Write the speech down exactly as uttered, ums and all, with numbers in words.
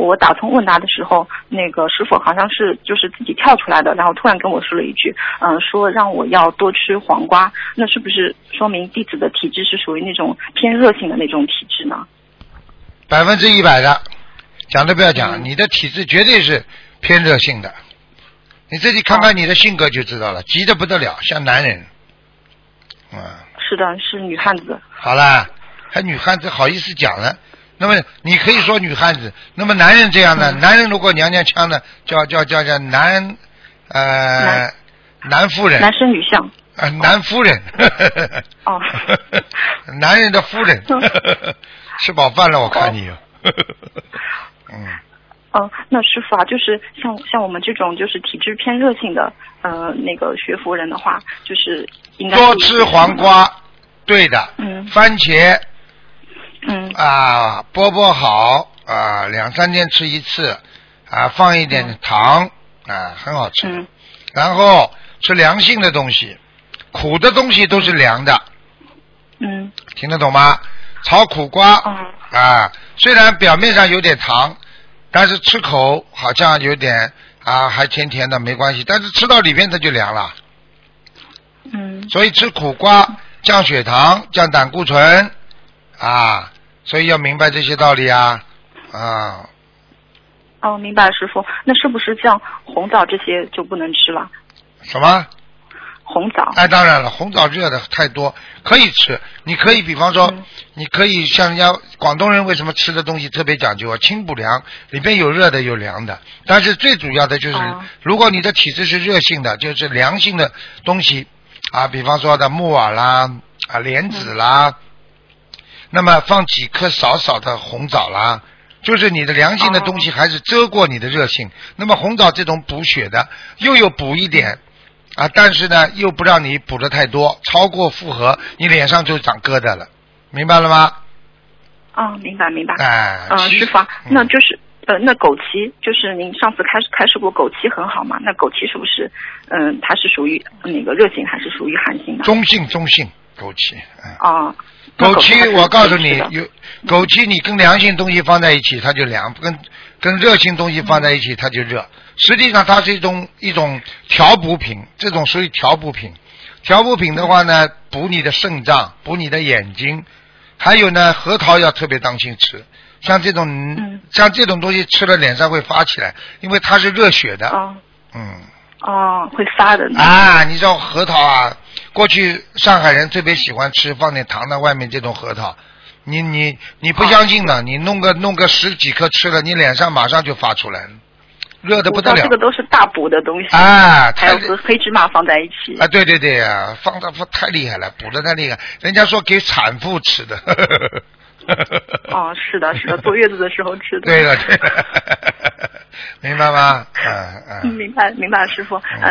我打通问答的时候，那个师傅好像是就是自己跳出来的，然后突然跟我说了一句，嗯、呃，说让我要多吃黄瓜。那是不是说明弟子的体质是属于那种偏热性的那种体质呢？ 百分之一百的，讲都不要讲， 嗯、 你的体质绝对是偏热性的。你自己看看你的性格就知道了，哦、急得不得了，像男人。嗯。 是的，是女汉子。 好啦，还女汉子好意思讲了？那么你可以说女汉子，那么男人这样的，嗯、男人如果娘娘腔的，叫叫叫叫男呃男, 男夫人， 男生女相。 呃，男夫人。 哦。 男人的夫人。吃饱饭了，我看你。嗯。 嗯、呃，那师傅啊，就是像像我们这种就是体质偏热性的呃那个学佛人的话，就是应该多吃黄瓜，对的， 嗯， 番茄， 嗯啊，饽饽好啊，两三天吃一次啊，放一点糖、嗯、啊，很好吃。 嗯， 然后吃凉性的东西，苦的东西都是凉的。 嗯， 听得懂吗？炒苦瓜、 嗯、 啊，虽然表面上有点糖。但是吃口好像有点啊，还甜甜的，没关系。但是吃到里面它就凉了。 嗯。 所以吃苦瓜降血糖、降胆固醇啊，所以要明白这些道理啊啊。 哦，明白，师傅。那是不是像红枣这些就不能吃了？ 什么？ 红枣。 哎，当然了，红枣热的太多，可以吃。你可以比方说，嗯、你可以像人家广东人为什么吃的东西特别讲究啊？清补凉，里边有热的有凉的。但是最主要的就是，哦、如果你的体质是热性的，就是凉性的东西啊，比方说的木耳啦、啊莲子啦，嗯、那么放几颗少少的红枣啦。就是你的凉性的东西还是遮过你的热性。哦、那么红枣这种补血的，又有补一点。啊，但是呢，又不让你补的太多，超过负荷，你脸上就长疙瘩了，明白了吗？ 哦，明白明白。 哎， 呃，师傅，那就是呃，那枸杞，就是您上次开开示过枸杞很好嘛？那枸杞是不是，嗯、呃，它是属于那个热性还是属于寒性的？ 中性，中性，枸杞。嗯、 哦。 枸杞，我告诉你，有枸杞，你跟凉性东西放在一起，它就凉；跟跟热性东西放在一起，它就热。实际上，它是一种一种调补品，这种属于调补品。调补品的话呢，补你的肾脏，补你的眼睛，还有呢，核桃要特别当心吃。像这种、嗯、像这种东西吃了脸上会发起来，因为它是热血的。 哦。 嗯。 哦，会发的。 啊，你知道核桃啊？过去上海人特别喜欢吃，放点糖在外面这种核桃。你你你不相信的，哦、你弄个弄个十几颗吃了，你脸上马上就发出来了。热的不得了， 这个都是大补的东西啊， 还有和黑芝麻放在一起啊，对对对呀、啊，放的太厉害了，补的太厉害，人家说给产妇吃的。 哦，是的，是的，坐月子的时候吃的。 对了，对了，明白吗？嗯嗯， 明白明白，师傅。嗯